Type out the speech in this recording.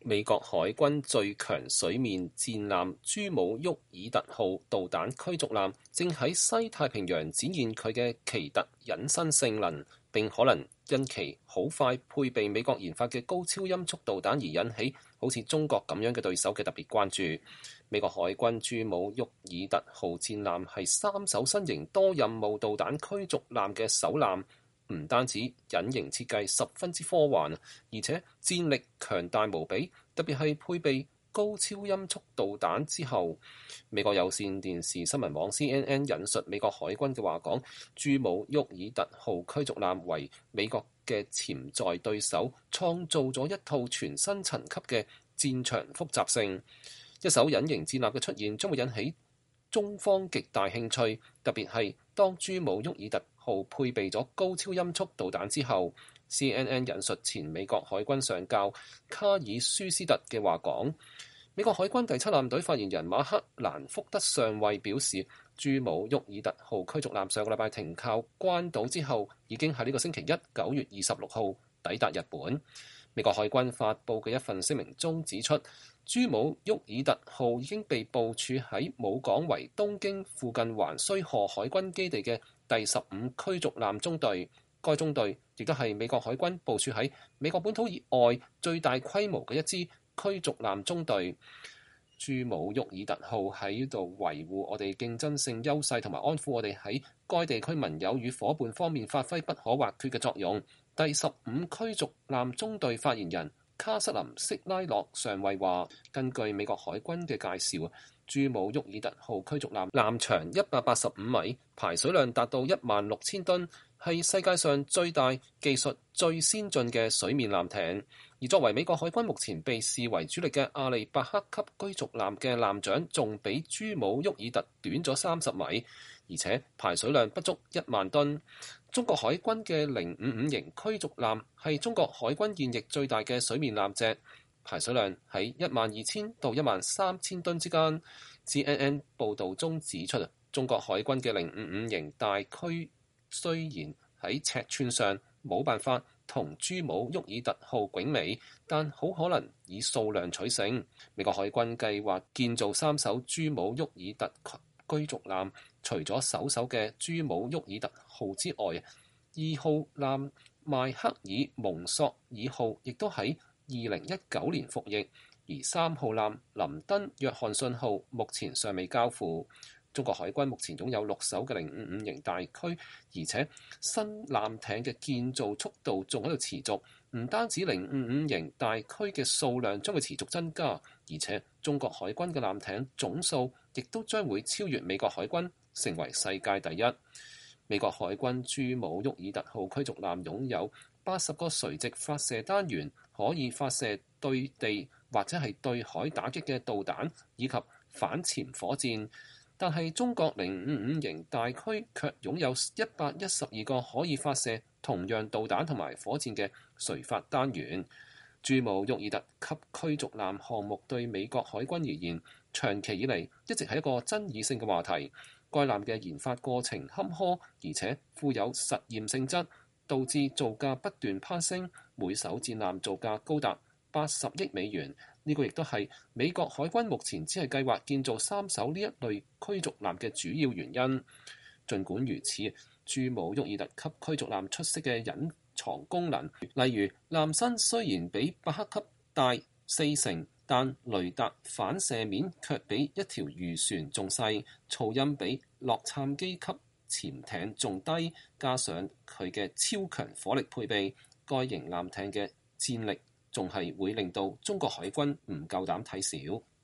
美國海軍最強水面戰艦朱姆沃爾特號導彈驅逐艦正喺西太平洋展現佢嘅奇特隱身性能，並可能因其好快配備美國研發嘅高超音速導彈而引起好似中國咁樣嘅對手嘅特別關注。美國海軍朱姆沃爾特號戰艦係三艘新型多任務導彈驅逐艦嘅首艦。唔單止隱形設計十分之科幻，而且戰力強大無比，特別係配備高超音速導彈之後，美國有線電視新聞網 CNN 引述美國海軍嘅話講，朱姆沃爾特號驅逐艦為美國嘅潛在對手創造咗一套全新層級嘅戰場複雜性。一艘隱形戰艦嘅出現將會引起中方極大興趣，特別係當朱姆沃爾特號配備咗高超音速導彈之後。CNN 引述前美國海軍上校卡爾舒斯特嘅話講，美國海軍第七艦隊發言人馬克蘭福德上尉表示，朱姆沃爾特號驅逐艦上個禮拜停靠關島之後，已經喺呢個星期一9月26號抵達日本。美國海軍發布嘅一份聲明中指出，朱姆沃爾特號已經被部署喺武港圍東京附近橫須賀海軍基地嘅第15驅逐艦中隊。該中隊亦都係美國海軍部署喺美國本土以外最大規模嘅一支驅逐艦中隊。朱姆沃爾特號喺度維護我哋競爭性優勢同埋安撫我哋喺該地區盟友與伙伴方面發揮不可或缺嘅作用。第15驅逐艦中隊發言人卡瑟琳色拉諾上尉話，根據美國海軍嘅介紹，朱姆沃爾特號驅逐艦艦長185米，排水量達到16000噸，係世界上最大、技術最先進嘅水面艦艇。而作為美國海軍目前被視為主力嘅阿利伯克級驅逐艦嘅艦長，仲比朱姆沃爾特短咗30米，而且排水量不足10000噸。中國海軍嘅055型驅逐艦係中國海軍現役最大嘅水面艦隻，排水量喺12000到13000噸之間。CNN 報導中指出，中國海軍嘅055型大驅雖然喺尺寸上冇辦法同朱姆沃爾特號媲美，但好可能以數量取勝。美國海軍計劃建造3艘朱姆沃爾特驅逐艦，除咗首艘嘅朱姆沃爾特號之外，2號艦邁克爾蒙索爾號亦都喺2019年服役，而3號艦林登約翰遜號目前尚未交付。中國海軍目前擁有6艘嘅055型大驅，而且新艦艇嘅建造速度仲喺度持續。唔單止055型大驅嘅數量將會持續增加，而且中國海軍嘅艦艇總數亦都將會超越美國海軍，成為世界第一。美國海軍朱姆沃爾特號驅逐艦擁有80個垂直發射單元，可以發射對地或者係對海打擊嘅導彈以及反潛火箭。但係中國055型大驅卻擁有112個可以發射同樣導彈同埋火箭嘅垂發單元。朱姆沃爾特級驅逐艦項目對美國海軍而言，長期以嚟一直係一個爭議性嘅話題。該艦嘅研發過程坎坷，而且富有實驗性質，導致造價不斷攀升，每艘戰艦造價高達80億美元。呢個亦都係美國海軍目前只係計劃建造3艘呢一類驅逐艦嘅主要原因。儘管如此，朱姆沃爾特級驅逐艦出色嘅隱藏功能，例如艦身雖然比伯克級大4成，但雷達反射面卻比一條漁船仲細，噪音比洛杉磯級潛艇仲低，加上佢嘅超強火力配備，該型艦艇嘅戰力仲係會令到中國海軍唔夠膽睇小。